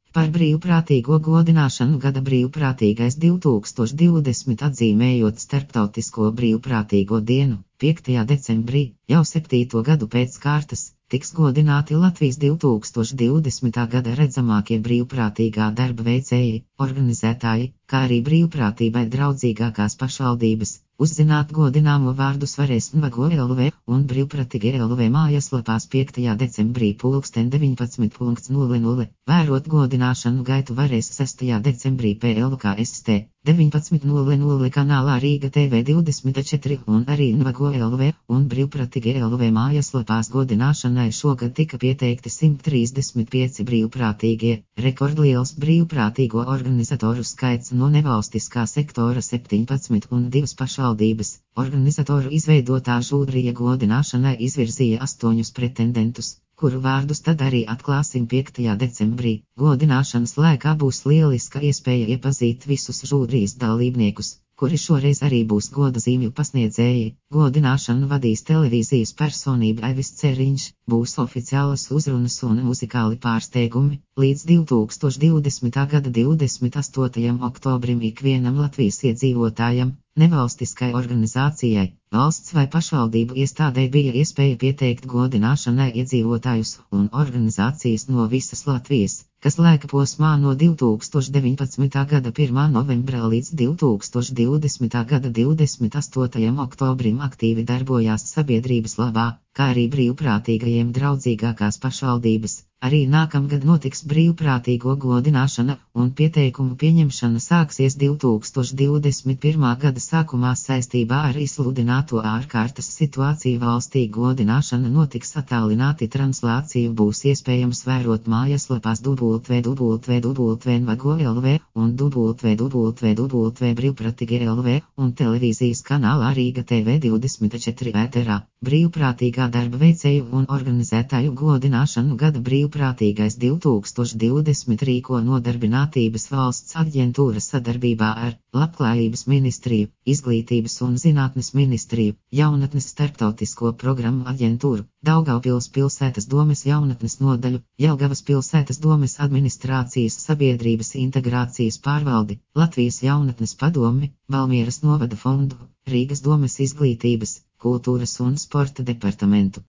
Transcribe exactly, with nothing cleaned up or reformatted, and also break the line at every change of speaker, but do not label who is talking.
Par brīvprātīgo godināšanu gada brīvprātīgais divi tūkstoši divdesmit atzīmējot Starptautisko brīvprātīgo dienu, piektajā decembrī, jau septīto gadu pēc kārtas, tiks godināti Latvijas divi tūkstoši divdesmitā gada redzamākie brīvprātīgā darba veicēji, organizētāji, kā arī brīvprātībai draudzīgākās pašvaldības. Uzzināt godināmo vārdus varēs Nvago L V un Brīvprātīgi L V mājaslapās piektajā decembrī pulksten deviņpadsmit nulle nulle. Vērot godināšanu gaitu varēs sestajā decembrī P L K S T deviņpadsmit nulle nulle kanālā Rīga T V divdesmit četri un arī Nvago L V un Brīvprātīgi L V mājaslapās godināšanai šogad tika pieteikti simt trīsdesmit pieci brīvprātīgie, rekordliels brīvprātīgo organizatoru skaits no nevalstiskā sektora septiņpadsmit un divas pašvaldības. Organizatoru izveidotā žūrija godināšanai izvirzīja astoņus pretendentus, kuru vārdus tad arī atklāsim piektajā decembrī. Godināšanas laikā būs lieliska iespēja iepazīt visus žūrijas dalībniekus, kuri šoreiz arī būs goda zīmju pasniedzēji. Godināšanu vadīs televīzijas personība Aivis Ceriņš, būs oficiālas uzrunas un muzikāli pārsteigumi. Līdz divi tūkstoši divdesmitā gada divdesmit astotajam oktobrim ikvienam Latvijas iedzīvotājam, nevalstiskai organizācijai, valsts vai pašvaldību iestādei bija iespēja pieteikt godināšanai iedzīvotājus un organizācijas no visas Latvijas, kas laika posmā no divi tūkstoši deviņpadsmitā gada pirmā novembra līdz divi tūkstoši divdesmitā gada divdesmit astotajam oktobrim aktīvi darbojās sabiedrības labā, kā arī brīvprātīgajiem draudzīgākās pašvaldības. Arī nākamgad notiks brīvprātīgo godināšana, un pieteikumu pieņemšana sāksies divi tūkstoši divdesmit pirmā gada sākumā saistībā ar izsludināto ārkārtas situāciju valstī. Godināšana notiks attālināti, translāciju būs iespējams vērot mājaslapās w w w Nvago L V un w w w Brīvprātīgi L V un televīzijas kanālā Rīga T V divdesmit četri ēterā. Brīvprātīgā darba veicēju un organizētāju godināšanu gada brīvprātīgais divi tūkstoši divdesmit rīko Nodarbinātības valsts aģentūra sadarbībā ar Labklājības ministriju, Izglītības un zinātnes ministriju, Jaunatnes starptautisko programmu aģentūru, Daugavpils pilsētas domes jaunatnes nodaļu, Jelgavas pilsētas domes administrācijas sabiedrības integrācijas pārvaldi, Latvijas jaunatnes padomi, Valmieras novada fondu, Rīgas domes izglītības, kultūras un sporta departamentu.